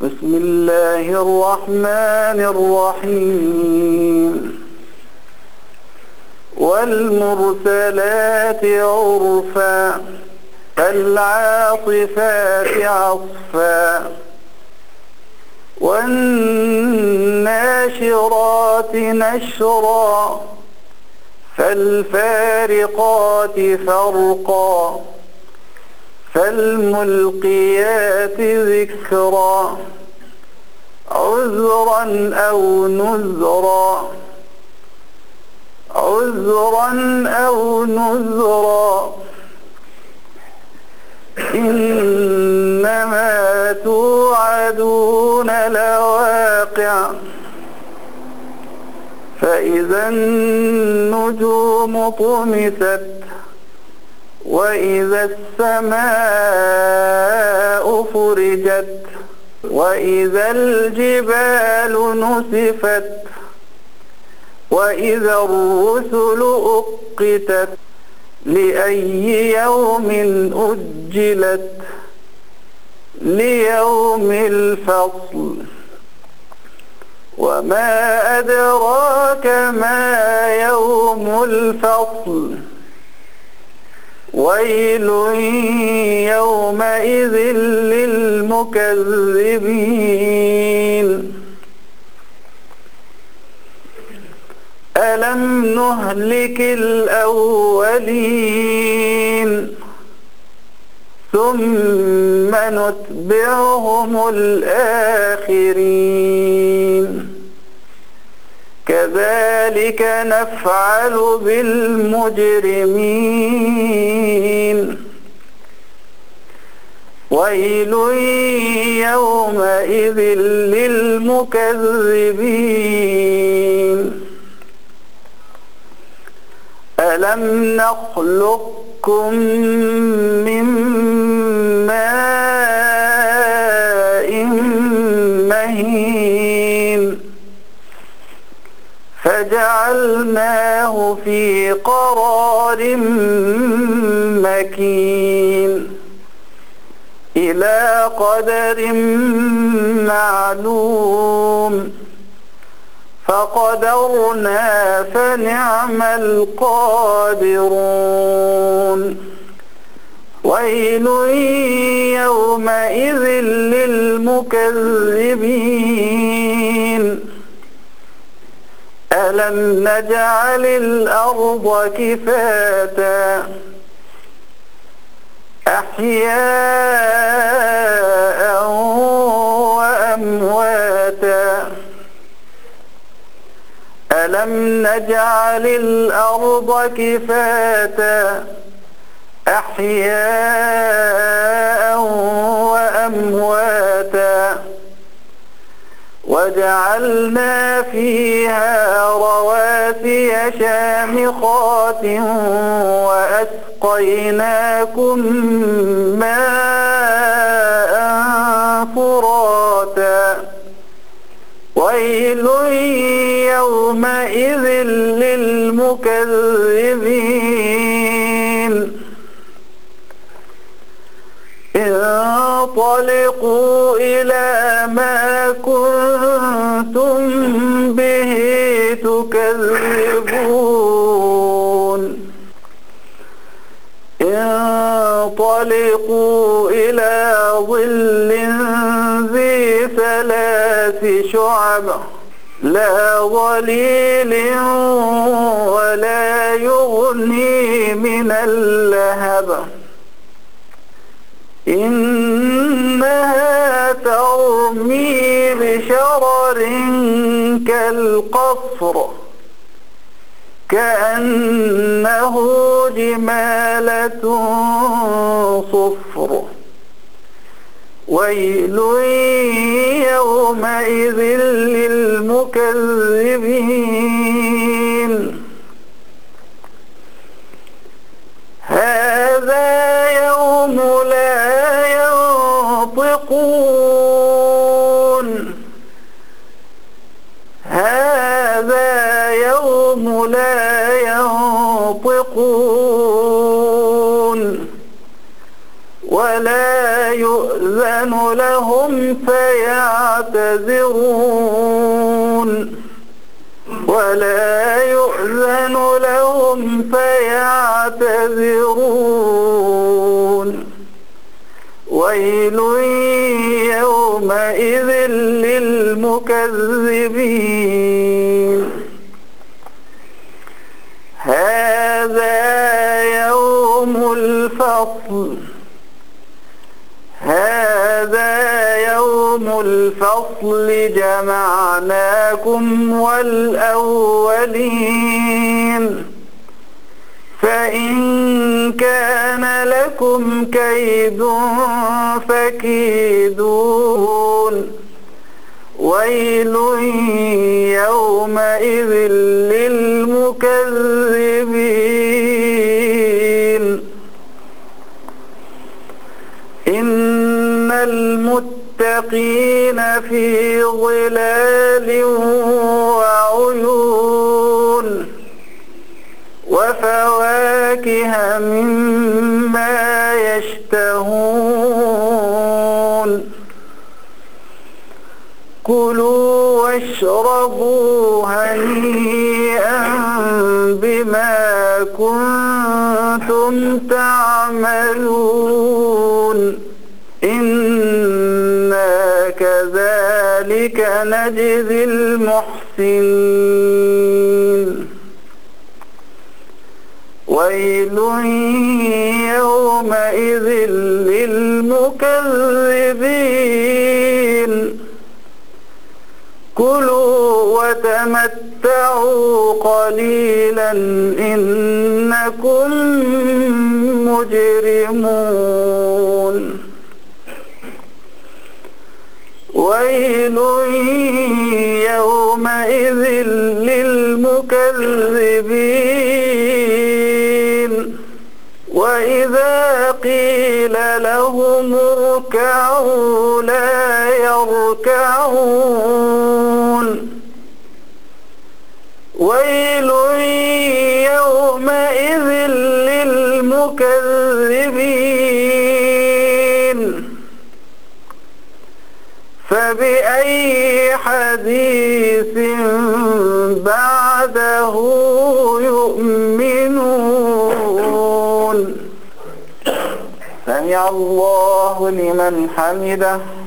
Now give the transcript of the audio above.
بسم الله الرحمن الرحيم والمرسلات عرفا فالعاصفات عصفا والناشرات نشرا فالفارقات فرقا فالملقيات ذكرا عذرا أو نذرا إنما توعدون لواقع فإذا النجوم طمست وإذا السماء فرجت وإذا الجبال نسفت وإذا الرسل أقتت لأي يوم أجلت ليوم الفصل وما أدراك ما يوم الفصل ويل يومئذ للمكذبين ألم نهلك الأولين ثم نتبعهم الآخرين كذلك نفعل بالمجرمين ويل يومئذ للمكذبين ألم نخلقكم من ماء مهين فجعلناه في قرار مكين إلى قدر معلوم فقدرنا فنعم القادرون ويل يومئذ للمكذبين ألم نجعل الأرض كفاتا أحياء وأمواتا ألم نجعل الأرض كفاتا أحياء وأمواتا وجعلنا فيها رواسي شامخات وأسقيناكم ماء فراتا ويل يومئذ للمكذبين انطلقوا إلى ما كنتم به تكذبون انطلقوا إلى ظل ذي ثلاث شعب لا ظليل ولا يغني من اللهب إنها ترمي بشرر كالقصر كأنه جمالة صفر ويل يومئذ للمكذبين هذا يوم لا ينطقون هذا يوم لا ينطقون ولا يؤذن لهم فيعتذرون ولا يؤذن لهم فيعتذرون ويل يومئذ للمكذبين هذا يوم الفصل جمعناكم والأولين فإن كان لكم كيد فكيدون ويل يومئذ للمكذبين إن المتقين في ظلال وعيون وفواكه مما يشتهون كلوا واشربوا هنيئا بما كنتم تعملون إنا كذلك نجزي المحسنين ويل يومئذ للمكذبين كلوا وتمتعوا قليلا إنكم مجرمون ويل يومئذ للمكذبين وإذا قيل لهم اركعوا لا يركعون ويل يومئذ للمكذبين فبأي حديث بعده يؤمنون سمع الله لمن حمده